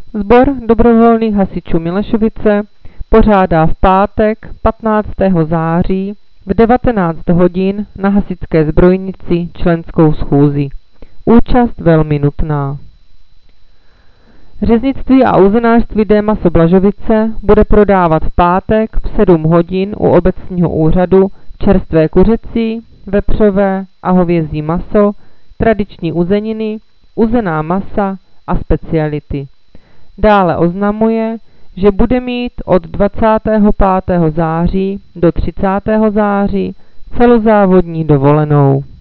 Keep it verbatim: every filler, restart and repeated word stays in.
Sbor dobrovolných hasičů Milešovice pořádá v pátek patnáctého září v devatenáct hodin na hasičské zbrojnici členskou schůzi. Účast velmi nutná. Řeznictví a uzenářství Démaso Blažovice bude prodávat v pátek v sedm hodin u obecního úřadu čerstvé kuřecí, vepřové a hovězí maso, tradiční uzeniny, uzená masa a speciality. Dále oznamuje, že bude mít od dvacátého pátého září do třicátého září celozávodní dovolenou.